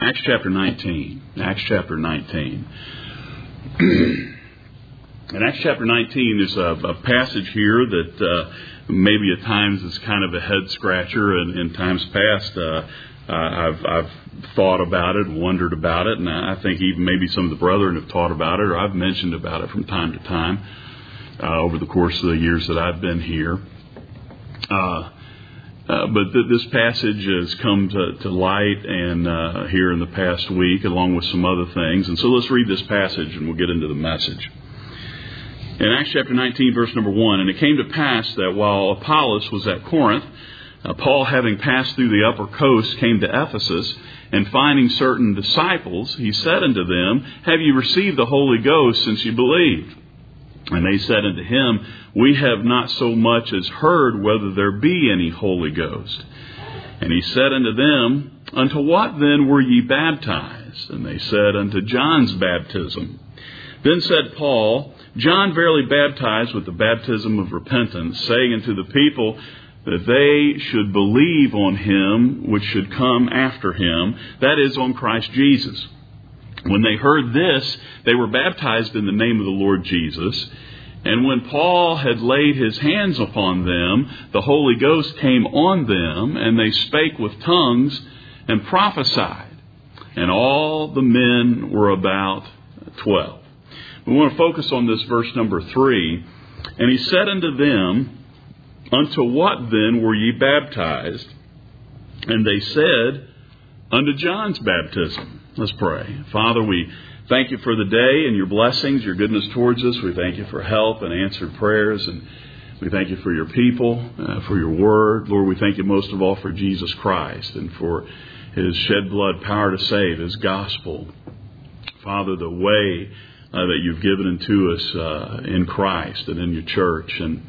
Acts chapter 19. Acts chapter 19. In Acts chapter 19, there's a passage here that maybe at times is kind of a head scratcher, and in times past I've thought about it, wondered about it, and I think even maybe some of the brethren have taught about it, or I've mentioned about it from time to time over the course of the years that I've been here. But this passage has come to light and here in the past week, along with some other things. And so let's read this passage and we'll get into the message. In Acts chapter 19, verse number 1, "And it came to pass that while Apollos was at Corinth, Paul, having passed through the upper coast, came to Ephesus, and finding certain disciples, he said unto them, Have ye received the Holy Ghost since ye believed? And they said unto him, We have not so much as heard whether there be any Holy Ghost. And he said unto them, Unto what then were ye baptized? And they said, Unto John's baptism. Then said Paul, John verily baptized with the baptism of repentance, saying unto the people that they should believe on him which should come after him, that is, on Christ Jesus. When they heard this, they were baptized in the name of the Lord Jesus. And when Paul had laid his hands upon them, the Holy Ghost came on them, and they spake with tongues and prophesied. And all the men were about 12. We want to focus on this verse number 3. And he said unto them, Unto what then were ye baptized? And they said, Unto John's baptism. Let's pray. Father, we thank you for the day and your blessings, your goodness towards us. We thank you for help and answered prayers. And we thank you for your people, for your word. Lord, we thank you most of all for Jesus Christ and for his shed blood power to save, his gospel. Father, the way that you've given unto us in Christ and in your church. And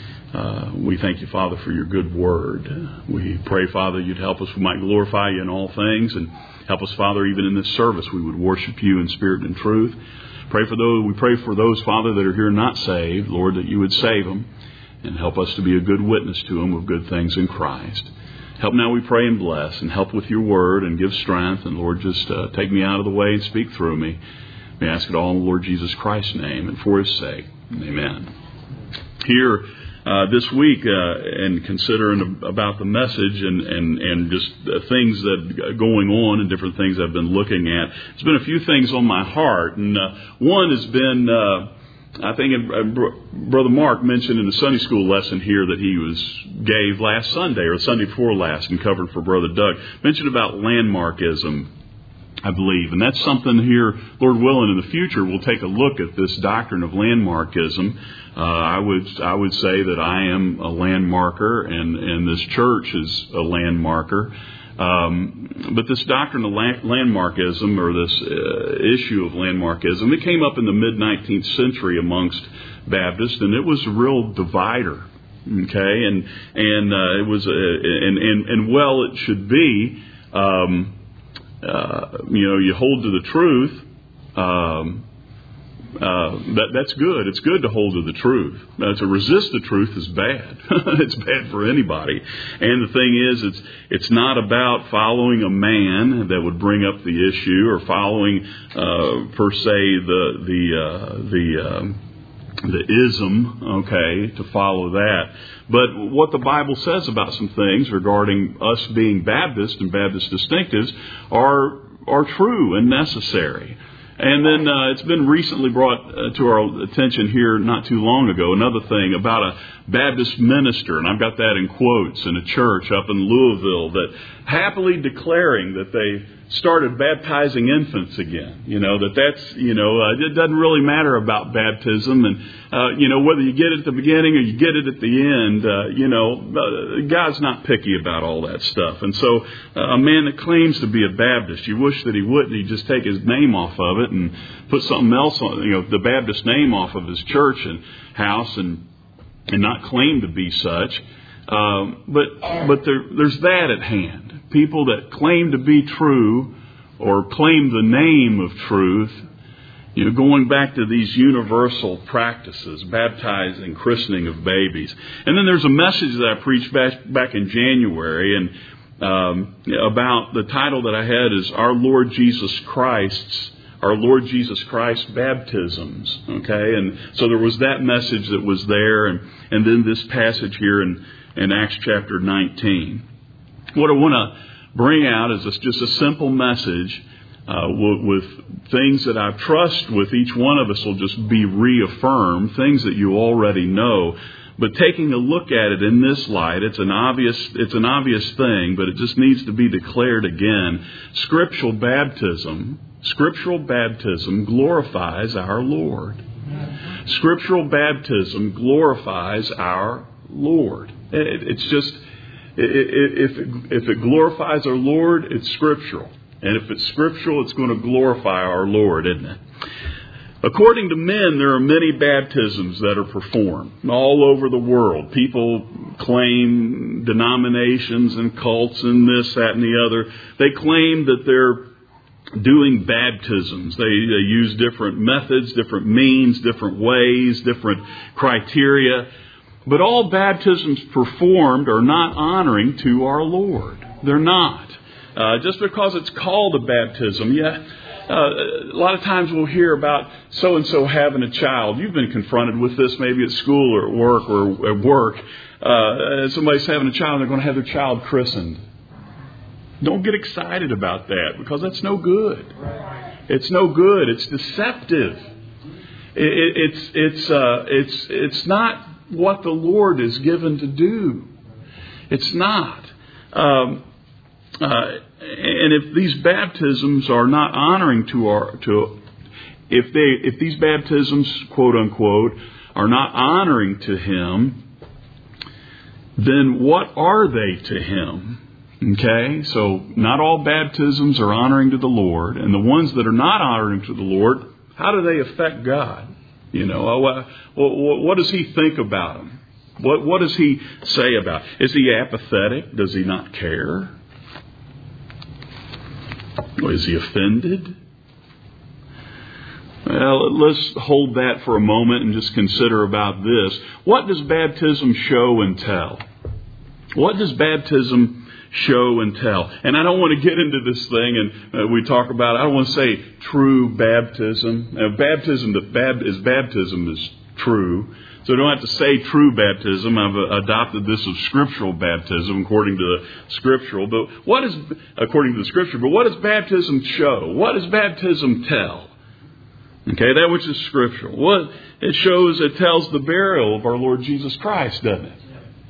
we thank you, Father, for your good word. We pray, Father, you'd help us. We might glorify you in all things. And help us, Father, even in this service, we would worship you in spirit and truth. We pray for those, Father, that are here not saved, Lord, that you would save them and help us to be a good witness to them of good things in Christ. Help now, we pray, and bless, and help with your word and give strength. And Lord, just take me out of the way and speak through me. We ask it all in the Lord Jesus Christ's name and for his sake. Amen. Here this week, and considering about the message and just things that are going on and different things I've been looking at, there's been a few things on my heart. And one has been, I think Brother Mark mentioned in the Sunday school lesson here that he gave last Sunday or Sunday before last and covered for Brother Doug, mentioned about landmarkism, I believe. And that's something here, Lord willing, in the future, we'll take a look at this doctrine of landmarkism. I would say that I am a landmarker, and this church is a landmarker. But this doctrine of landmarkism, or this issue of landmarkism, it came up in the mid-19th century amongst Baptists, and it was a real divider. Okay, and it was, and well, it should be. You hold to the truth. That's good. It's good to hold to the truth. To resist the truth is bad. It's bad for anybody. And the thing is, it's not about following a man that would bring up the issue, or following per se the ism, okay, to follow that. But what the Bible says about some things regarding us being Baptist and Baptist distinctives are true and necessary. And then it's been recently brought to our attention here not too long ago, another thing about a Baptist minister, and I've got that in quotes, in a church up in Louisville, that happily declaring that they started baptizing infants again. It doesn't really matter about baptism, and whether you get it at the beginning or you get it at the end. God's not picky about all that stuff. And so a man that claims to be a Baptist, you wish that he wouldn't. He'd just take his name off of it and put something else on, the Baptist name off of his church and house, and not claim to be such. But there's that at hand. People that claim to be true or claim the name of truth, going back to these universal practices, baptizing, christening of babies. And then there's a message that I preached back in January, and about the title that I had is Our Lord Jesus Christ baptisms. Okay, and so there was that message that was there, and then this passage here in Acts chapter 19. What I want to bring out is just a simple message with things that I trust with each one of us will just be reaffirmed, things that you already know. But taking a look at it in this light, it's an obvious thing, but it just needs to be declared again. Scriptural baptism glorifies our Lord. Scriptural baptism glorifies our Lord. It's just, if it glorifies our Lord, it's scriptural. And if it's scriptural, it's going to glorify our Lord, isn't it? According to men, there are many baptisms that are performed all over the world. People claim, denominations and cults and this, that, and the other, they claim that they're doing baptisms. They use different methods, different means, different ways, different criteria. But all baptisms performed are not honoring to our Lord. They're not. Just because it's called a baptism, a lot of times we'll hear about so-and-so having a child. You've been confronted with this maybe at school or at work. Somebody's having a child and they're going to have their child christened. Don't get excited about that, because that's no good. It's no good. It's deceptive. It's not what the Lord is given to do. It's not. And if these baptisms are not honoring if these baptisms, quote unquote, are not honoring to Him, then what are they to Him? Okay, so not all baptisms are honoring to the Lord, and the ones that are not honoring to the Lord, how do they affect God? What does He think about them? What does He say about it? Is He apathetic? Does He not care? Is He offended? Well, let's hold that for a moment and just consider about this. What does baptism show and tell? What does baptism show and tell? And I don't want to get into this thing and we talk about, I don't want to say true baptism. Now, baptism is true. So I don't have to say true baptism. I've adopted this of scriptural baptism according to the scriptural. But what does baptism show? What does baptism tell? Okay, that which is scriptural. What it tells the burial of our Lord Jesus Christ, doesn't it?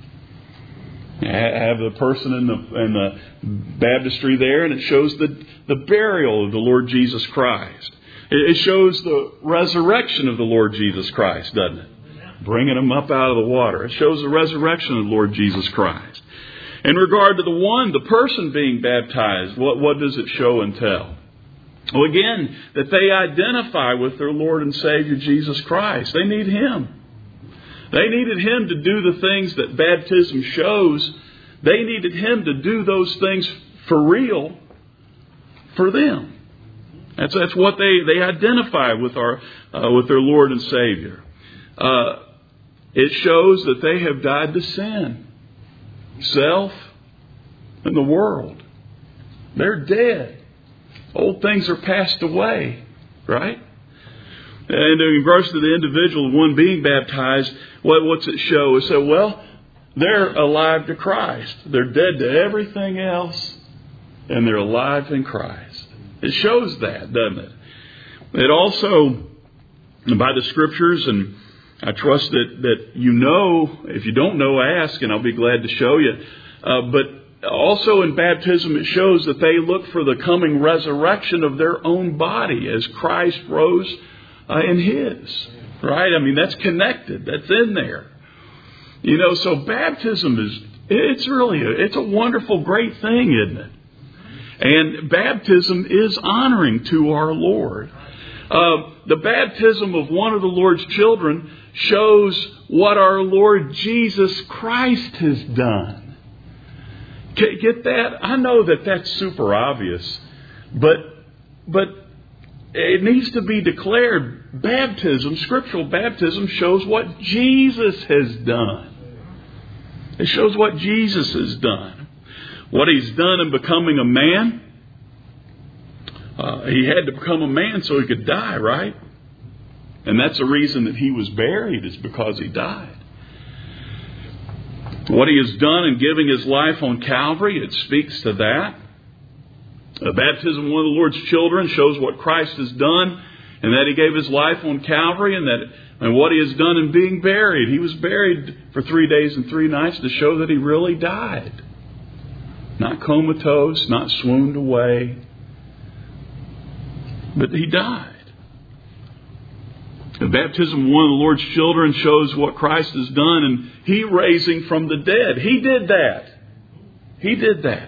Have the person in the baptistry there, and it shows the burial of the Lord Jesus Christ. It shows the resurrection of the Lord Jesus Christ, doesn't it? Bringing Him up out of the water. It shows the resurrection of the Lord Jesus Christ. In regard to the person being baptized, what does it show and tell? Well, again, that they identify with their Lord and Savior Jesus Christ. They need Him. They needed Him to do the things that baptism shows. They needed Him to do those things for real for them. That's what they identify with with their Lord and Savior. It shows that they have died to sin, self, and the world. They're dead. Old things are passed away, right? And in regards to the individual, the one being baptized, what's it show? It said, well, they're alive to Christ. They're dead to everything else, and they're alive in Christ. It shows that, doesn't it? It also, by the Scriptures, and I trust that you know, if you don't know, ask, and I'll be glad to show you. But also in baptism, it shows that they look for the coming resurrection of their own body as Christ rose in His. Right? I mean, that's connected. That's in there. So baptism it's a wonderful, great thing, isn't it? And baptism is honoring to our Lord. The baptism of one of the Lord's children shows what our Lord Jesus Christ has done. Get that? I know that that's super obvious, but it needs to be declared. Baptism, scriptural baptism, shows what Jesus has done. It shows what Jesus has done. What He's done in becoming a man, He had to become a man so He could die, right? And that's the reason that He was buried, is because He died. What He has done in giving His life on Calvary, it speaks to that. The baptism of one of the Lord's children shows what Christ has done, and that He gave His life on Calvary, and what He has done in being buried. He was buried for 3 days and 3 nights to show that He really died. Not comatose, not swooned away, but He died. The baptism of one of the Lord's children shows what Christ has done in He raising from the dead. He did that. He did that.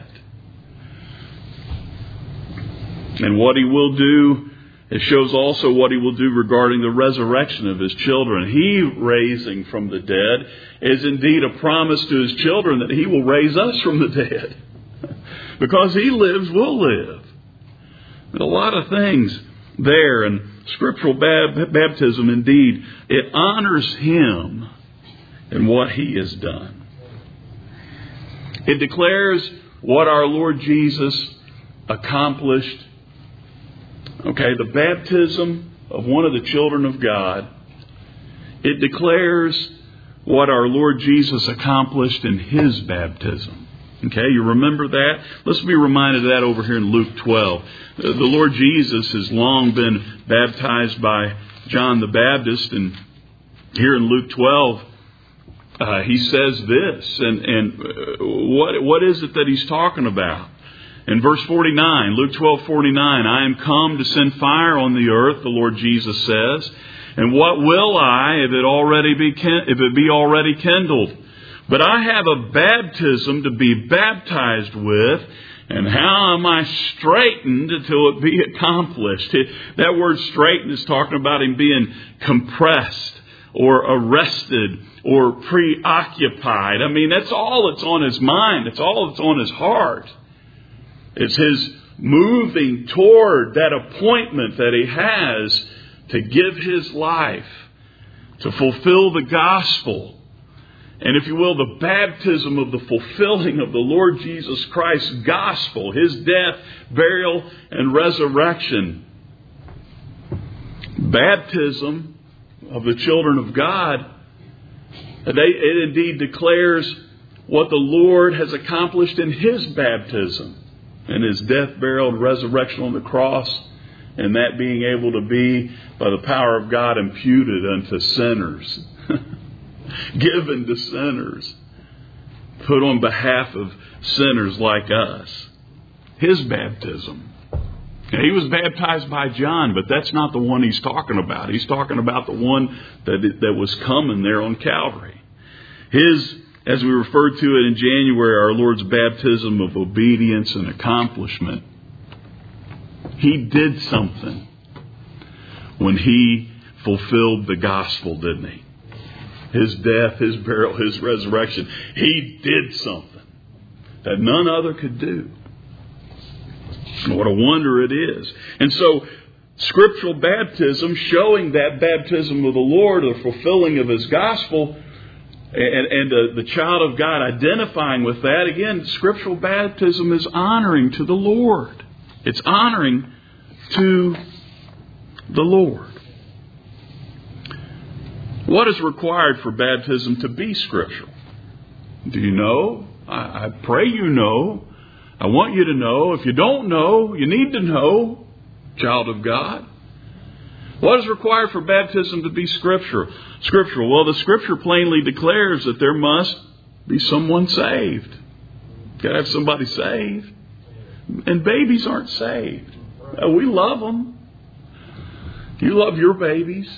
And what He will do, it shows also what He will do regarding the resurrection of His children. He raising from the dead is indeed a promise to His children that He will raise us from the dead. Because He lives, we'll live. There's a lot of things there. And scriptural baptism, indeed, it honors Him and what He has done. It declares what our Lord Jesus accomplished. Okay, the baptism of one of the children of God, it declares what our Lord Jesus accomplished in His baptism. Okay, you remember that? Let's be reminded of that over here in Luke 12. The Lord Jesus has long been baptized by John the Baptist, and here in Luke 12, He says this, and what is it that He's talking about? In verse 49, Luke 12:49, I am come to send fire on the earth, the Lord Jesus says. And what will I if it be already kindled? But I have a baptism to be baptized with, and how am I straitened until it be accomplished? That word straightened is talking about Him being compressed or arrested or preoccupied. I mean, that's all that's on His mind. That's all that's on His heart. It's His moving toward that appointment that He has to give His life, to fulfill the gospel. And if you will, the baptism of the fulfilling of the Lord Jesus Christ's gospel, His death, burial, and resurrection. Baptism of the children of God, it indeed declares what the Lord has accomplished in His baptism, and His death, burial, and resurrection on the cross, and that being able to be, by the power of God, imputed unto sinners. Given to sinners, put on behalf of sinners like us. His baptism. Now, He was baptized by John, but that's not the one He's talking about. He's talking about the one that was coming there on Calvary. As we referred to it in January, our Lord's baptism of obedience and accomplishment. He did something when He fulfilled the gospel, didn't He? His death, His burial, His resurrection. He did something that none other could do. What a wonder it is. And so, scriptural baptism, showing that baptism of the Lord, the fulfilling of His gospel, and the child of God identifying with that, again, scriptural baptism is honoring to the Lord. It's honoring to the Lord. What is required for baptism to be scriptural? Do you know? I pray you know. I want you to know. If you don't know, you need to know, child of God. What is required for baptism to be scriptural? Well, the Scripture plainly declares that there must be someone saved. You've got to have somebody saved. And babies aren't saved. We love them. You love your babies.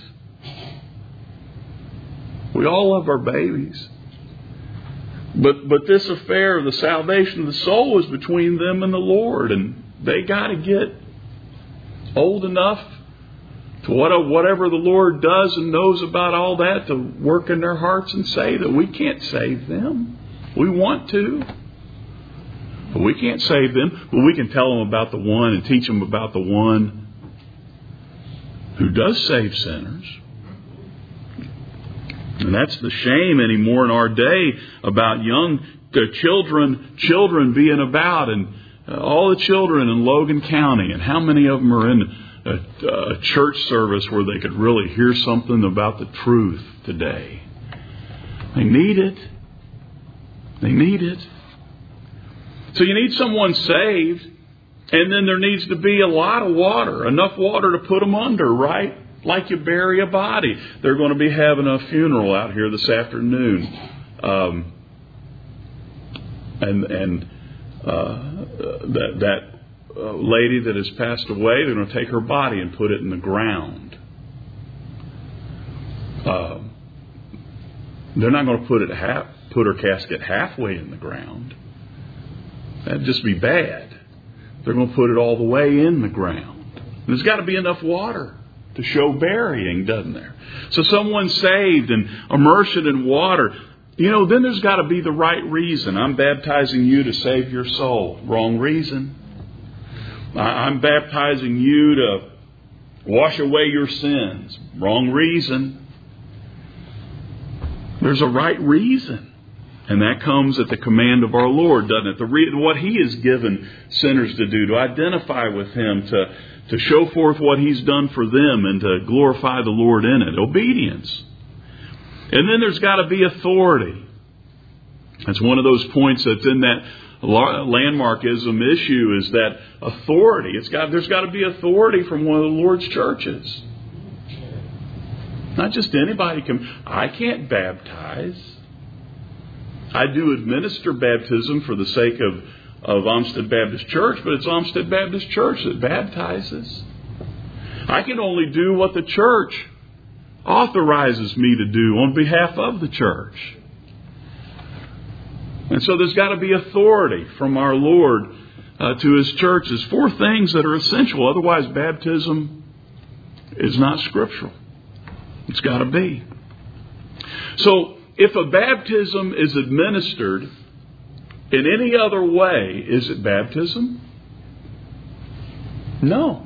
We all love our babies. But this affair of the salvation of the soul is between them and the Lord. And they got to get old enough to whatever the Lord does and knows about all that to work in their hearts and say that we can't save them. We want to. But we can't save them. But we can tell them about the one and teach them about the one who does save sinners. And that's the shame anymore in our day about young children being about, and all the children in Logan County, and how many of them are in a church service where they could really hear something about the truth today. They need it. They need it. So you need someone saved, and then there needs to be a lot of water, enough water to put them under, right? Like you bury a body. They're going to be having a funeral out here this afternoon. That lady that has passed away, they're going to take her body and put it in the ground. They're not going to put her casket halfway in the ground. That'd just be bad. They're going to put it all the way in the ground. There's got to be enough water to show burying, doesn't there? So someone's saved and immersed in water. Then there's got to be the right reason. I'm baptizing you to save your soul. Wrong reason. I'm baptizing you to wash away your sins. Wrong reason. There's a right reason. And that comes at the command of our Lord, doesn't it? What He has given sinners to do, to identify with Him, to show forth what He's done for them, and to glorify the Lord in it. Obedience. And then there's got to be authority. That's one of those points that's in that landmarkism issue, is that authority. There's got to be authority from one of the Lord's churches. Not just anybody can. I can't baptize. I do administer baptism for the sake of Olmsted Baptist Church, but it's Olmsted Baptist Church that baptizes. I can only do what the church authorizes me to do on behalf of the church. And so there's got to be authority from our Lord to His churches. 4 things that are essential. Otherwise, baptism is not scriptural. It's got to be. So, if a baptism is administered in any other way, is it baptism? No.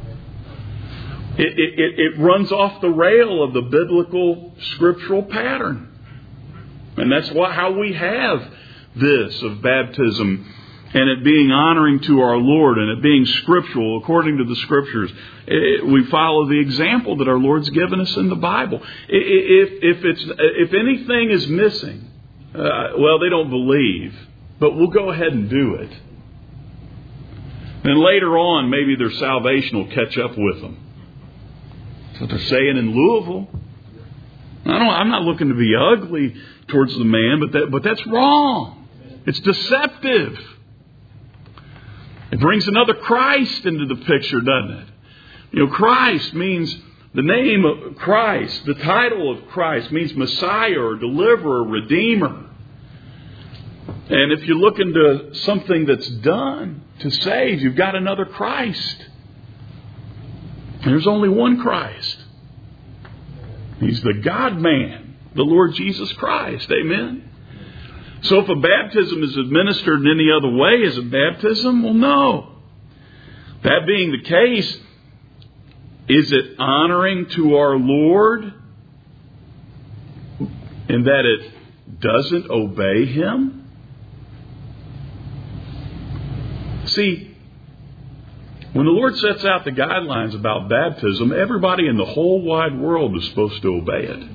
It runs off the rail of the biblical scriptural pattern. And that's how we have this of baptism, and it being honoring to our Lord, and it being scriptural according to the Scriptures. We follow the example that our Lord's given us in the Bible. If anything is missing, they don't believe, but we'll go ahead and do it. Then later on, maybe their salvation will catch up with them. That's what they're saying in Louisville. I'm not looking to be ugly towards the man, but that's wrong. It's deceptive. It brings another Christ into the picture, doesn't it? Christ means, the name of Christ, the title of Christ means Messiah or Deliverer, Redeemer. And if you look into something that's done to save, you've got another Christ. There's only one Christ. He's the God-man, the Lord Jesus Christ. Amen? So if a baptism is administered in any other way, is it baptism? Well, no. That being the case, is it honoring to our Lord in that it doesn't obey Him? See, when the Lord sets out the guidelines about baptism, everybody in the whole wide world is supposed to obey it.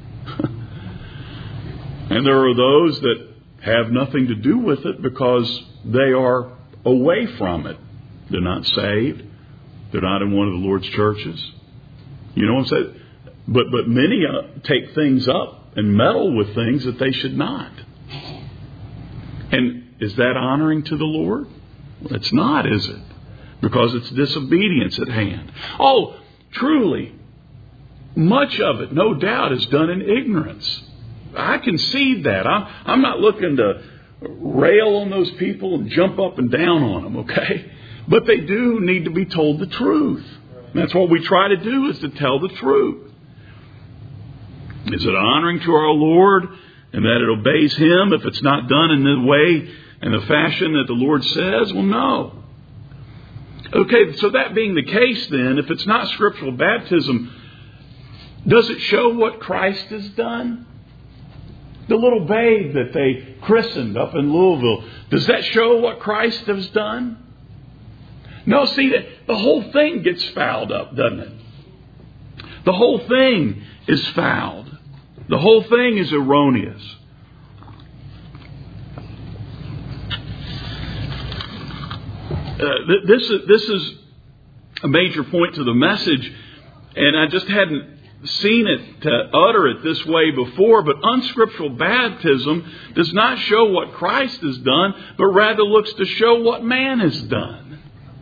And there are those that have nothing to do with it because they are away from it. They're not saved. They're not in one of the Lord's churches. You know what I'm saying? But many take things up and meddle with things that they should not. And is that honoring to the Lord? Well, it's not, is it? Because it's disobedience at hand. Oh, truly, much of it, no doubt, is done in ignorance. I concede that. I'm not looking to rail on those people and jump up and down on them, okay? But they do need to be told the truth. And that's what we try to do, is to tell the truth. Is it honoring to our Lord and that it obeys Him if it's not done in the way and the fashion that the Lord says? Well, no. Okay, so that being the case then, if it's not scriptural baptism, does it show what Christ has done? The little babe that they christened up in Louisville, does that show what Christ has done? No, see, the whole thing gets fouled up, doesn't it? The whole thing is fouled. The whole thing is erroneous. This is a major point to the message, and I just hadn't seen it to utter it this way before, but unscriptural baptism does not show what Christ has done, but rather looks to show what man has done.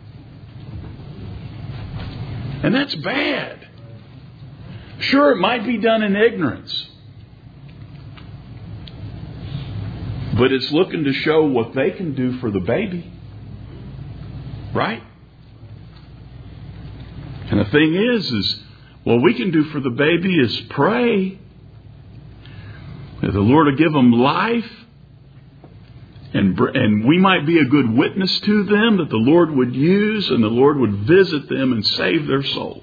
And that's bad. Sure, it might be done in ignorance, but it's looking to show what they can do for the baby. Right? And the thing is what we can do for the baby is pray that the Lord will give them life, and we might be a good witness to them that the Lord would use, and the Lord would visit them and save their souls.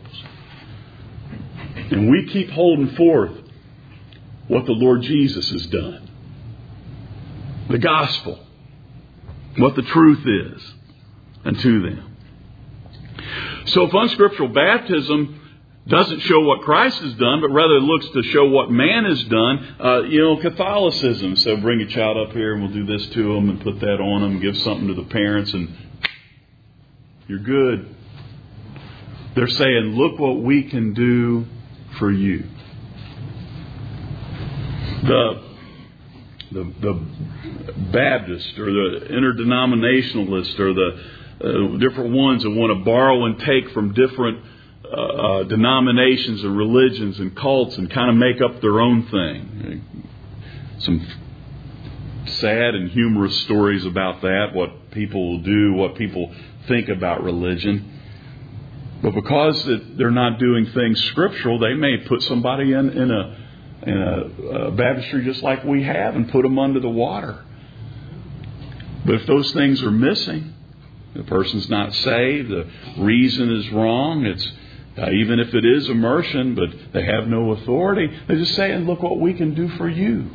And we keep holding forth what the Lord Jesus has done. The gospel. What the truth is unto them. So if unscriptural baptism doesn't show what Christ has done, but rather looks to show what man has done, Catholicism. So bring a child up here and we'll do this to them and put that on them, give something to the parents, and you're good. They're saying, look what we can do for you. The Baptist or the interdenominationalist or the different ones that want to borrow and take from different denominations and religions and cults and kind of make up their own thing. Some sad and humorous stories about that, what people will do, what people think about religion. But because they're not doing things scriptural, they may put somebody in a baptistry just like we have and put them under the water. But if those things are missing, the person's not saved, the reason is wrong, it's even if it is immersion, but they have no authority, they're just saying, look what we can do for you.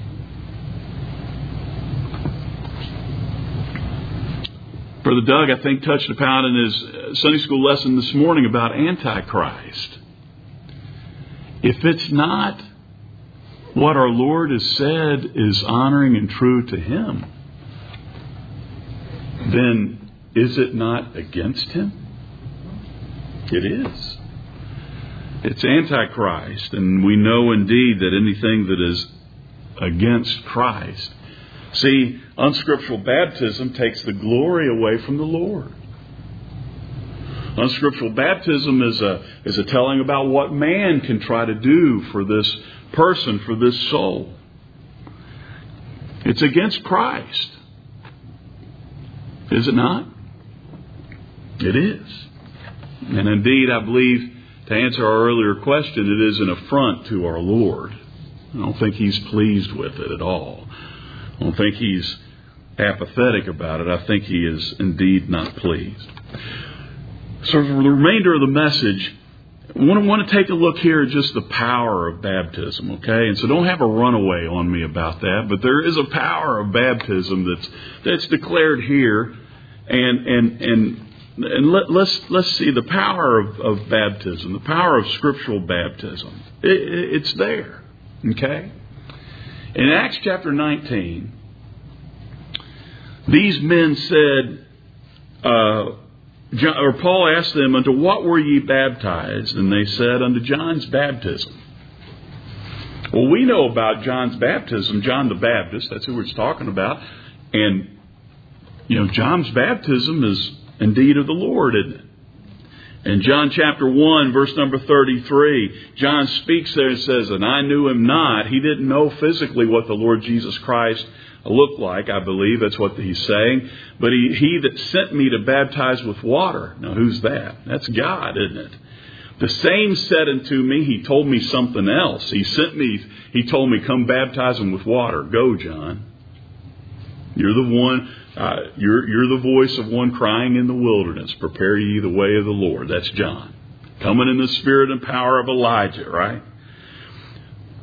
Brother Doug, I think, touched upon in his Sunday school lesson this morning about Antichrist. If it's not what our Lord has said is honoring and true to Him, then is it not against Him? It is. It's Antichrist, and we know indeed that anything that is against Christ. See, unscriptural baptism takes the glory away from the Lord. Unscriptural baptism is a telling about what man can try to do for this person, for this soul. It's against Christ. Is it not? It is. And indeed, I believe, to answer our earlier question, it is an affront to our Lord. I don't think He's pleased with it at all. I don't think He's apathetic about it. I think He is indeed not pleased. So for the remainder of the message, I want to take a look here at just the power of baptism, okay? And so don't have a runaway on me about that, but there is a power of baptism that's declared here. And let's see the power of baptism, the power of scriptural baptism. It's there, okay? In Acts chapter 19, these men said, Paul asked them, unto what were ye baptized? And they said, unto John's baptism. Well, we know about John's baptism, John the Baptist, that's who it's talking about. And, John's baptism is indeed of the Lord, isn't it? In John chapter 1, verse number 33, John speaks there and says, and I knew him not. He didn't know physically what the Lord Jesus Christ looked like, I believe. That's what he's saying. But he that sent me to baptize with water. Now, who's that? That's God, isn't it? The same said unto me, he told me something else. He sent me, he told me, come baptize him with water. Go, John. You're the one... You're the voice of one crying in the wilderness, prepare ye the way of the Lord. That's John. Coming in the spirit and power of Elijah, right?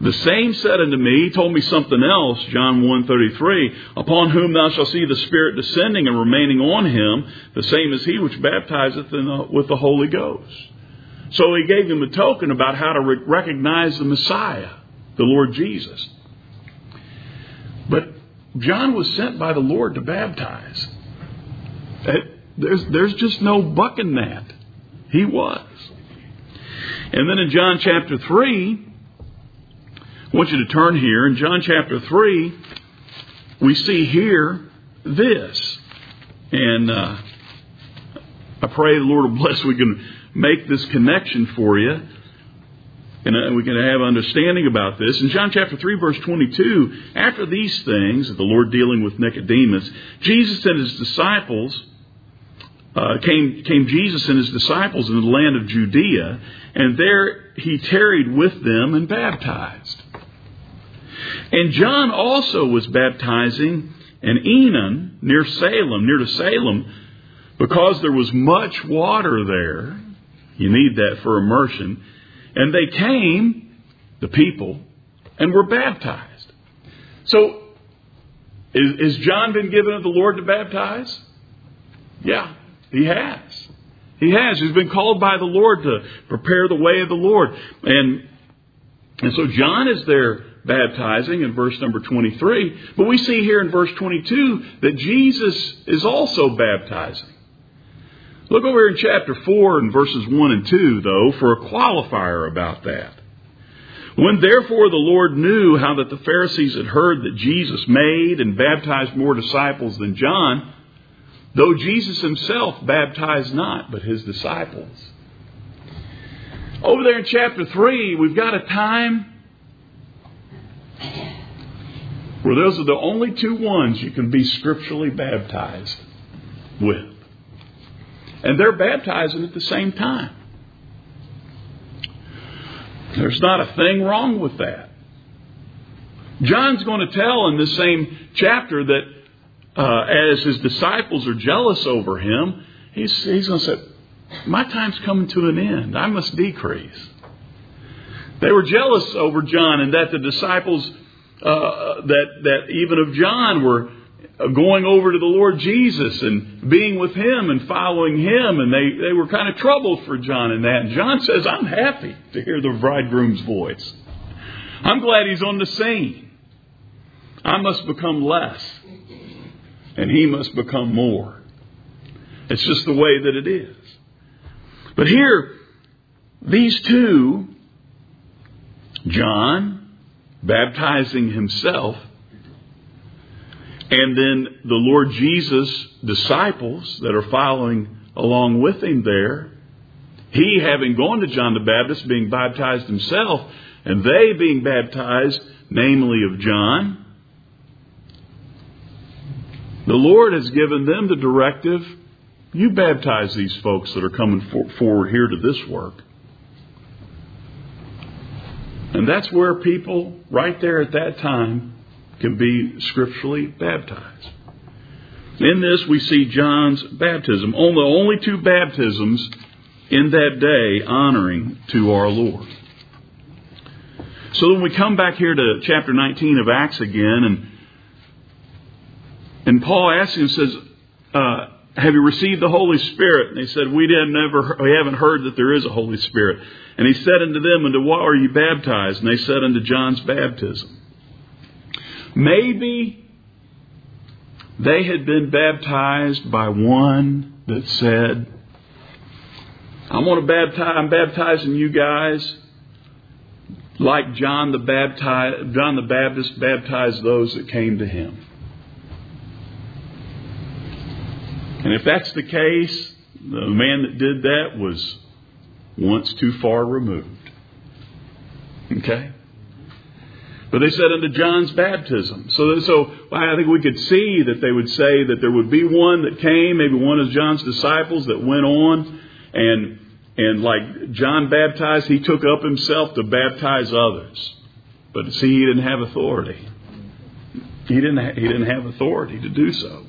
The same said unto me," he told me something else, John 1:33, "upon whom thou shalt see the Spirit descending and remaining on him, the same is he which baptizeth with the Holy Ghost." So he gave him a token about how to recognize the Messiah, the Lord Jesus. But John was sent by the Lord to baptize. There's just no bucking that. He was. And then in John chapter 3, I want you to turn here. In John chapter 3, we see here this. And I pray the Lord will bless we can make this connection for you. And we can have understanding about this. In John chapter 3, verse 22, after these things, the Lord dealing with Nicodemus, Jesus and his disciples, came Jesus and his disciples in the land of Judea, and there he tarried with them and baptized. And John also was baptizing in Enon, near to Salem, because there was much water there. You need that for immersion. And they came, the people, and were baptized. So, has John been given of the Lord to baptize? Yeah, he has. He has. He's been called by the Lord to prepare the way of the Lord. And so John is there baptizing in verse number 23. But we see here in verse 22 that Jesus is also baptizing. Look over here in chapter 4 and verses 1 and 2, though, for a qualifier about that. When therefore the Lord knew how that the Pharisees had heard that Jesus made and baptized more disciples than John, though Jesus himself baptized not, but his disciples. Over there in chapter 3, we've got a time where those are the only two ones you can be scripturally baptized with. And they're baptizing at the same time. There's not a thing wrong with that. John's going to tell in this same chapter that as his disciples are jealous over him, he's going to say, my time's coming to an end. I must decrease. They were jealous over John, and that the disciples that even of John were going over to the Lord Jesus and being with him and following him. And they were kind of troubled for John in that. And John says, I'm happy to hear the bridegroom's voice. I'm glad he's on the scene. I must become less, and he must become more. It's just the way that it is. But here, these two, John baptizing himself, and then the Lord Jesus' disciples that are following along with him there, he having gone to John the Baptist, being baptized himself, and they being baptized, namely of John, the Lord has given them the directive, you baptize these folks that are coming forward here to this work. And that's where people, right there at that time, can be scripturally baptized. In this, we see John's baptism. Only two baptisms in that day honoring to our Lord. So then we come back here to chapter 19 of Acts again, and Paul asks him, says, have you received the Holy Spirit? And they said, we haven't heard that there is a Holy Spirit. And he said unto them, unto what are you baptized? And they said, unto John's baptism. Maybe they had been baptized by one that said, I'm baptizing you guys like John the Baptist baptized those that came to him. And if that's the case, the man that did that was once too far removed. Okay? But they said unto John's baptism. So I think we could see that they would say that there would be one that came, maybe one of John's disciples that went on and like John baptized, he took up himself to baptize others. But see, he didn't have authority. He didn't have authority to do so.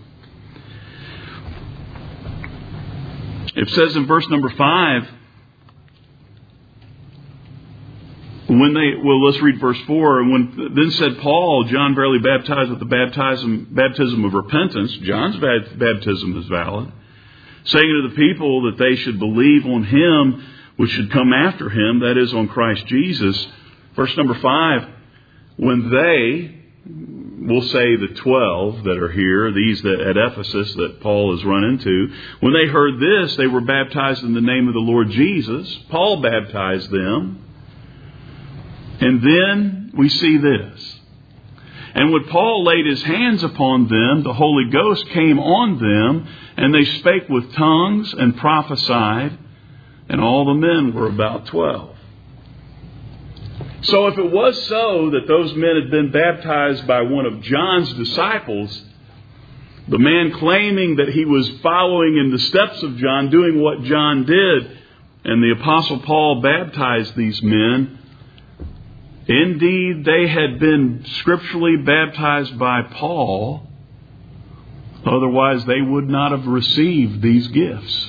It says in verse number 5, Let's read verse 4. And then said Paul, John verily baptized with the baptism of repentance. John's baptism is valid. Saying to the people that they should believe on him which should come after him, that is, on Christ Jesus. Verse number 5, when they, we'll say the 12 that are here, these that at Ephesus that Paul has run into, when they heard this, they were baptized in the name of the Lord Jesus. Paul baptized them. And then we see this. And when Paul laid his hands upon them, the Holy Ghost came on them, and they spake with tongues and prophesied, and all the men were about 12. So if it was so that those men had been baptized by one of John's disciples, the man claiming that he was following in the steps of John, doing what John did, and the Apostle Paul baptized these men, indeed, they had been scripturally baptized by Paul. Otherwise, they would not have received these gifts.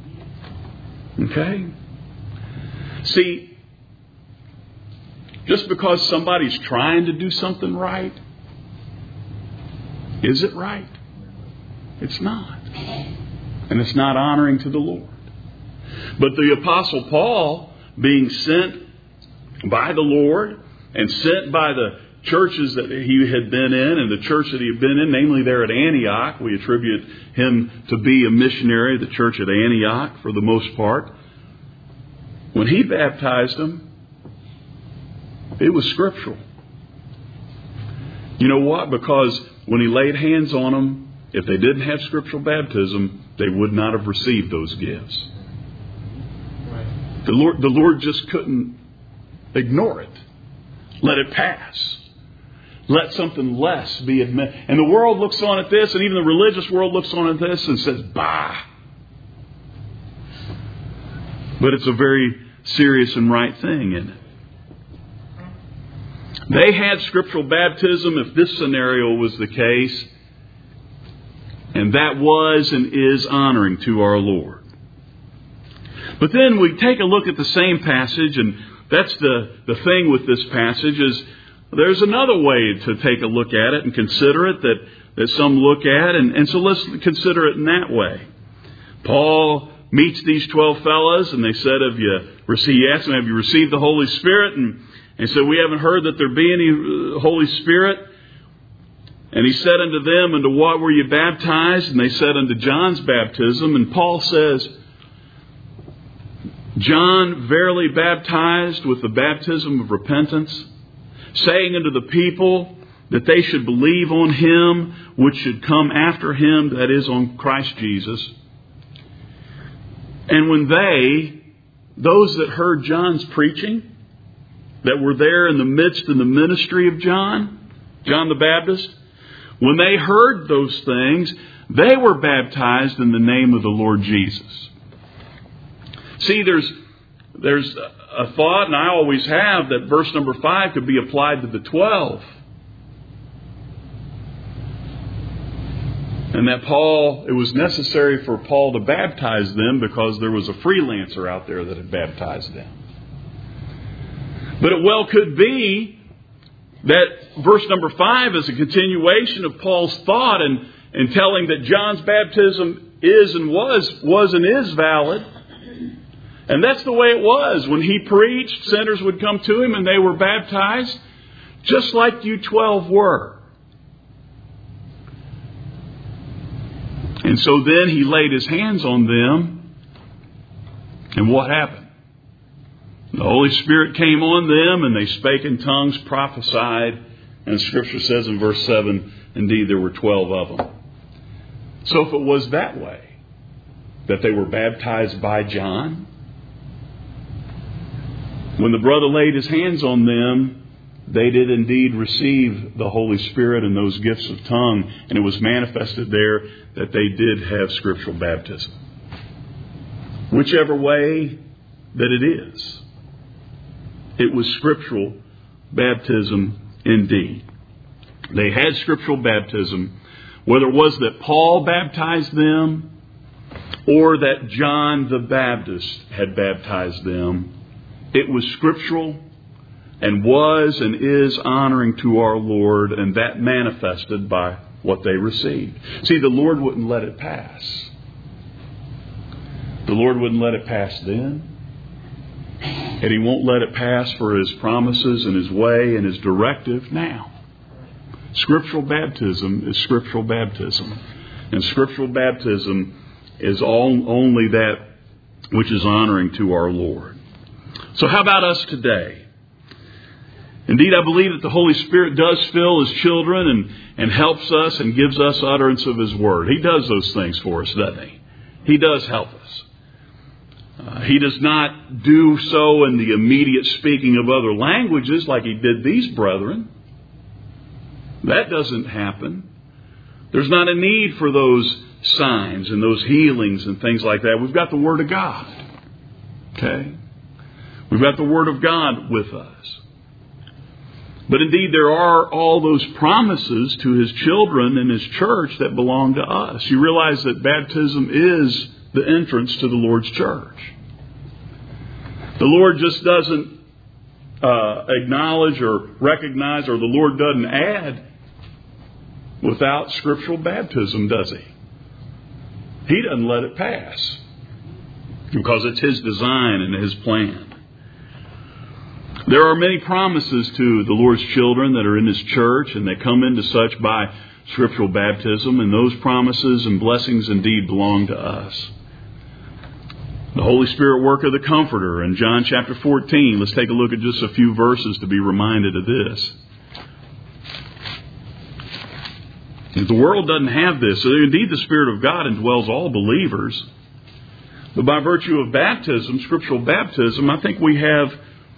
Okay? See, just because somebody's trying to do something right, is it right? It's not. And it's not honoring to the Lord. But the Apostle Paul, being sent by the Lord and sent by the churches that he had been in and the church that he had been in, namely there at Antioch. We attribute him to be a missionary, the church at Antioch for the most part. When he baptized them, it was scriptural. You know what? Because when he laid hands on them, if they didn't have scriptural baptism, they would not have received those gifts. Right. The Lord just couldn't ignore it. Let it pass. Let something less be admitted. And the world looks on at this, and even the religious world looks on at this and says, bah. But it's a very serious and right thing, isn't it? They had scriptural baptism if this scenario was the case. And that was and is honoring to our Lord. But then we take a look at the same passage, and that's the thing with this passage is there's another way to take a look at it and consider it that some look at. And so let's consider it in that way. Paul meets these 12 fellas and they said, he asked them, have you received the Holy Spirit? And said, we haven't heard that there be any Holy Spirit. And he said unto them, unto what were you baptized? And they said, unto John's baptism. And Paul says, John verily baptized with the baptism of repentance, saying unto the people that they should believe on him which should come after him, that is, on Christ Jesus. And when those that heard John's preaching, that were there in the midst of the ministry of John the Baptist, when they heard those things, they were baptized in the name of the Lord Jesus. See, there's a thought, and I always have, that verse number 5 could be applied to the 12. And that it was necessary for Paul to baptize them because there was a freelancer out there that had baptized them. But it well could be that verse number 5 is a continuation of Paul's thought and telling that John's baptism is and was and is valid. And that's the way it was. When he preached, sinners would come to him and they were baptized, just like you 12 were. And so then he laid his hands on them. And what happened? The Holy Spirit came on them and they spake in tongues, prophesied. And Scripture says in verse 7, indeed there were 12 of them. So if it was that way, that they were baptized by John, when the brother laid his hands on them, they did indeed receive the Holy Spirit and those gifts of tongue. And it was manifested there that they did have scriptural baptism. Whichever way that it is, it was scriptural baptism indeed. They had scriptural baptism, whether it was that Paul baptized them or that John the Baptist had baptized them. It was scriptural, and was and is honoring to our Lord, and that manifested by what they received. See, the Lord wouldn't let it pass. The Lord wouldn't let it pass then. And He won't let it pass for His promises and His way and His directive now. Scriptural baptism is scriptural baptism. And scriptural baptism is only that which is honoring to our Lord. So how about us today? Indeed, I believe that the Holy Spirit does fill His children and helps us and gives us utterance of His Word. He does those things for us, doesn't He? He does help us. He does not do so in the immediate speaking of other languages like He did these brethren. That doesn't happen. There's not a need for those signs and those healings and things like that. We've got the Word of God. Okay? We've got the Word of God with us. But indeed, there are all those promises to His children and His church that belong to us. You realize that baptism is the entrance to the Lord's church. The Lord just doesn't acknowledge or recognize, or the Lord doesn't add without scriptural baptism, does He? He doesn't let it pass because it's His design and His plan. There are many promises to the Lord's children that are in His church, and they come into such by scriptural baptism, and those promises and blessings indeed belong to us. The Holy Spirit work of the Comforter in John chapter 14. Let's take a look at just a few verses to be reminded of this. If the world doesn't have this, so indeed the Spirit of God indwells all believers. But by virtue of baptism, scriptural baptism, I think we have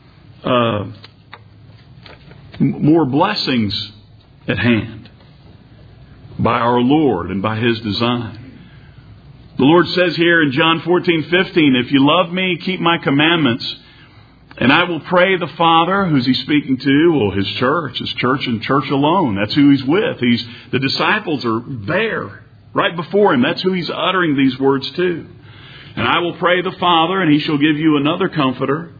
more blessings at hand by our Lord and by His design. The Lord says here in John 14:15, if you love me, keep my commandments, and I will pray the Father. Who's He speaking to? Well, His church and church alone. That's who He's with. The disciples are there right before Him. That's who He's uttering these words to. And I will pray the Father, and He shall give you another Comforter,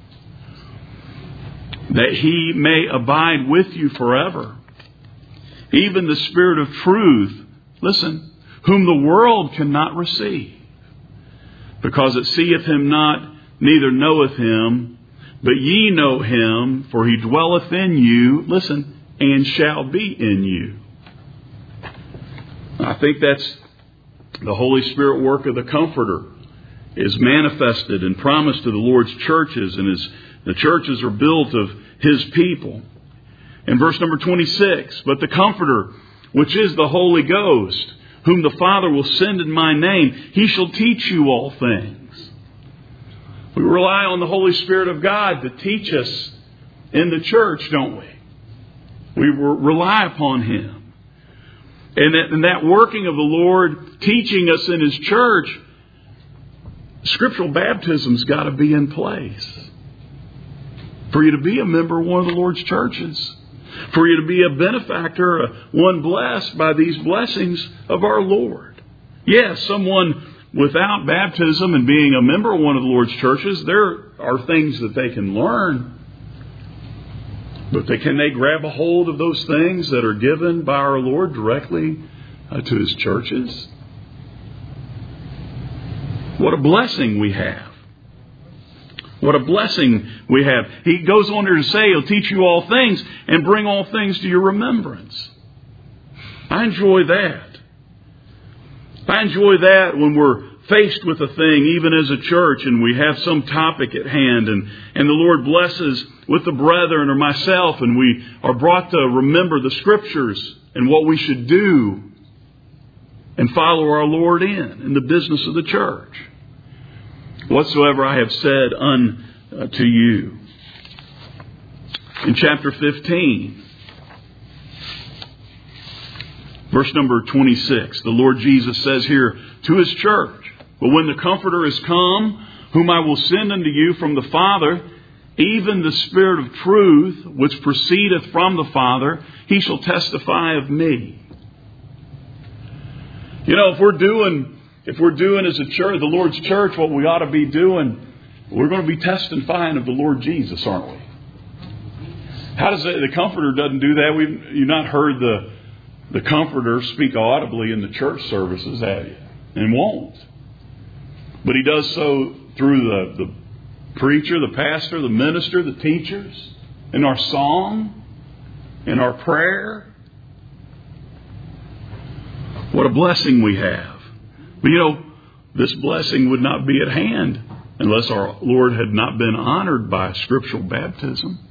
that He may abide with you forever. Even the Spirit of truth, listen, whom the world cannot receive, because it seeth Him not, neither knoweth Him, but ye know Him, for He dwelleth in you, listen, and shall be in you. I think that's the Holy Spirit work of the Comforter is manifested and promised to the Lord's churches, and the churches are built of His people. In verse number 26, but the Comforter, which is the Holy Ghost, whom the Father will send in my name, He shall teach you all things. We rely on the Holy Spirit of God to teach us in the church, don't we? We rely upon Him. And that working of the Lord teaching us in His church, scriptural baptism's got to be in place for you to be a member of one of the Lord's churches, for you to be a benefactor, one blessed by these blessings of our Lord. Yes, someone without baptism and being a member of one of the Lord's churches, there are things that they can learn. But can they grab a hold of those things that are given by our Lord directly to His churches? What a blessing we have. What a blessing we have. He goes on there to say He'll teach you all things and bring all things to your remembrance. I enjoy that. I enjoy that when we're faced with a thing, even as a church, and we have some topic at hand, and the Lord blesses with the brethren or myself, and we are brought to remember the Scriptures and what we should do and follow our Lord in the business of the church. Whatsoever I have said unto you. In chapter 15, verse number 26, the Lord Jesus says here to His church, but when the Comforter is come, whom I will send unto you from the Father, even the Spirit of truth, which proceedeth from the Father, He shall testify of me. You know, if we're doing as a church, the Lord's church, what we ought to be doing, we're going to be testifying of the Lord Jesus, aren't we? How does the Comforter doesn't do that? You've not heard the Comforter speak audibly in the church services, have you? And won't. But He does so through the preacher, the pastor, the minister, the teachers, in our song, in our prayer. What a blessing we have. But this blessing would not be at hand unless our Lord had not been honored by scriptural baptism.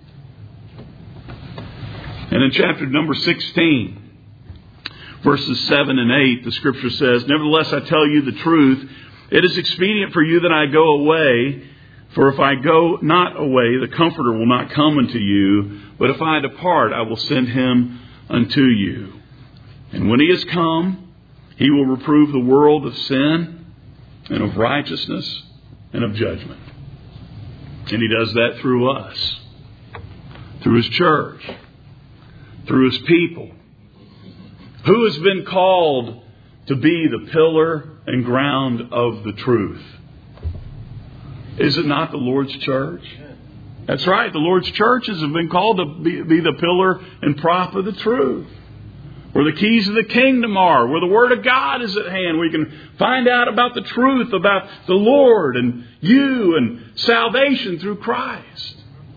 And in chapter number 16, verses 7 and 8, the Scripture says, "Nevertheless, I tell you the truth. It is expedient for you that I go away. For if I go not away, the Comforter will not come unto you. But if I depart, I will send Him unto you. And when He is come, He will reprove the world of sin and of righteousness and of judgment." And He does that through us, through His church, through His people. Who has been called to be the pillar and ground of the truth? Is it not the Lord's church? That's right. The Lord's churches have been called to be the pillar and prop of the truth. Where the keys of the kingdom are. Where the Word of God is at hand. Where you can find out about the truth about the Lord and you and salvation through Christ.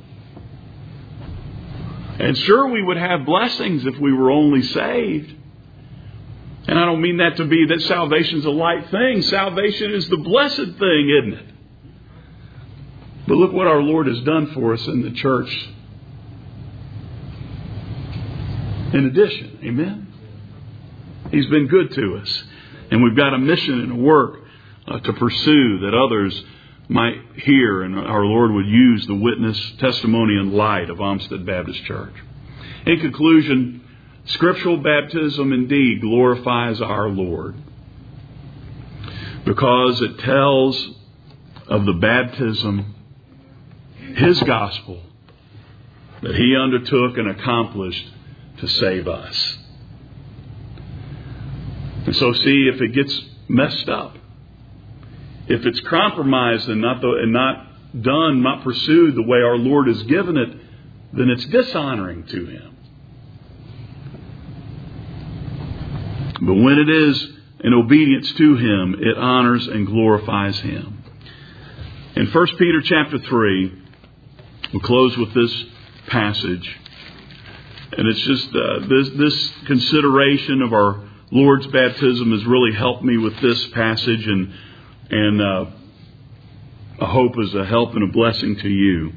And sure, we would have blessings if we were only saved. And I don't mean that to be that salvation's a light thing. Salvation is the blessed thing, isn't it? But look what our Lord has done for us in the church. In addition, amen? He's been good to us. And we've got a mission and a work to pursue that others might hear, and our Lord would use the witness, testimony, and light of Olmsted Baptist Church. In conclusion, scriptural baptism indeed glorifies our Lord because it tells of the baptism, His gospel, that He undertook and accomplished to save us. And so see, if it gets messed up, if it's compromised and not done, not pursued the way our Lord has given it, then it's dishonoring to Him. But when it is in obedience to Him, it honors and glorifies Him. In 1 Peter chapter 3, we'll close with this passage. And it's just this consideration of our Lord's baptism has really helped me with this passage, and I hope is a help and a blessing to you.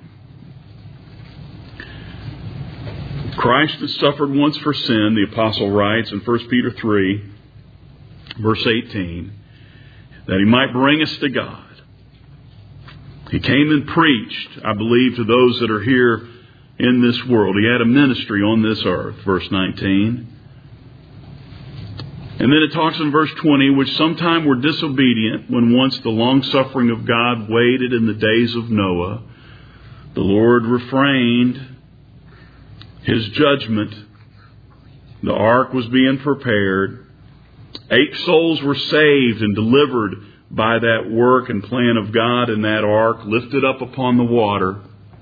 Christ has suffered once for sin, the apostle writes in 1 Peter 3, verse 18, that He might bring us to God. He came and preached, I believe, to those that are here in this world. He had a ministry on this earth, verse 19. And then it talks in verse 20, which sometime were disobedient when once the long-suffering of God waited in the days of Noah. The Lord refrained His judgment. The ark was being prepared. 8 souls were saved and delivered by that work and plan of God in that ark, lifted up upon the water.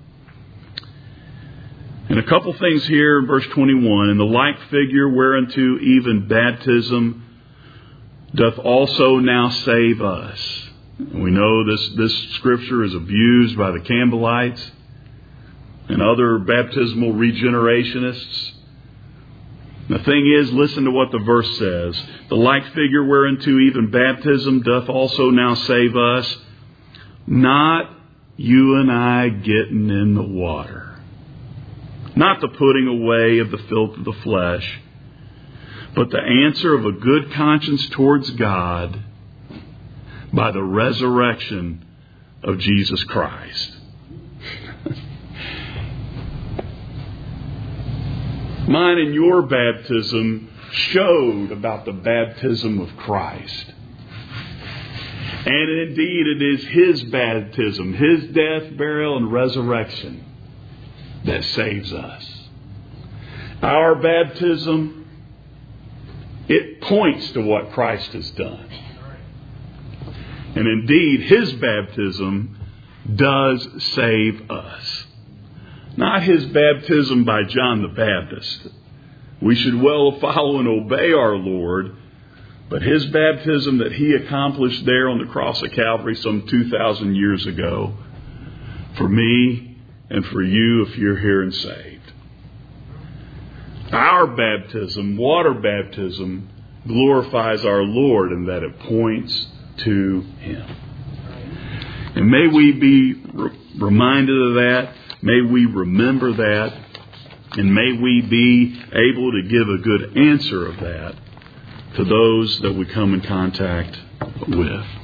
And a couple things here in verse 21. "In the like figure whereunto even baptism doth also now save us." And we know this scripture is abused by the Campbellites and other baptismal regenerationists. The thing is, listen to what the verse says. "The like figure whereunto even baptism doth also now save us." Not you and I getting in the water. Not the putting away of the filth of the flesh, but the answer of a good conscience towards God by the resurrection of Jesus Christ. Mine and your baptism showed about the baptism of Christ. And indeed it is His baptism, His death, burial, and resurrection that saves us. Our baptism, it points to what Christ has done. And indeed, His baptism does save us. Not his baptism by John the Baptist. We should well follow and obey our Lord, but his baptism that he accomplished there on the cross of Calvary some 2,000 years ago, for me and for you if you're here and saved. Our baptism, water baptism, glorifies our Lord in that it points to him. And may we be reminded of that. May we remember that. And may we be able to give a good answer of that to those that we come in contact with.